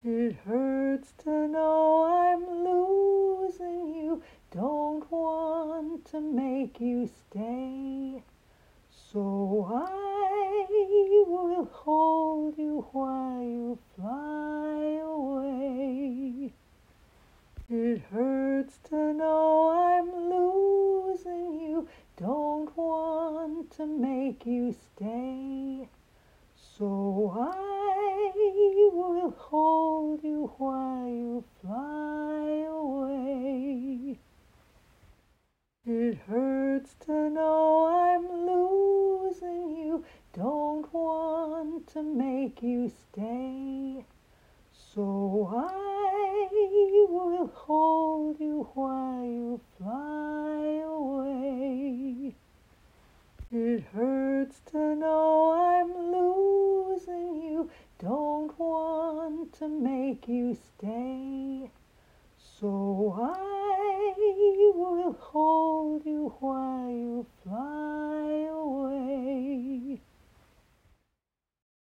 It hurts to know I'm losing you. Don't want to make you stay. So I will hold you while you fly away. It hurts to know I'm losing you. Don't want to make you stay. So I will hold you while you fly away. It hurts to know I'm losing you. Don't want to make you stay. So I will hold you while you fly away. It hurts to know I'm losing you. Don't want to make you stay. So I